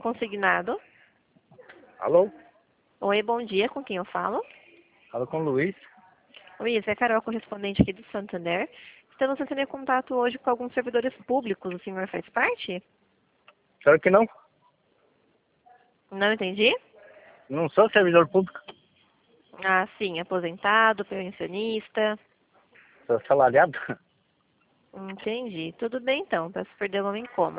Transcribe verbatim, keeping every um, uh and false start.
consignado. Alô? Oi, bom dia, com quem eu falo? Fala com o Luiz. Luiz, é a Carol, correspondente aqui do Santander. Estamos entrando em contato hoje com alguns servidores públicos. O senhor faz parte? Claro que não. Não entendi? Não sou servidor público. Ah, sim, aposentado, pensionista. Sou assalariado. Entendi. Tudo bem então, peço perdão em coma.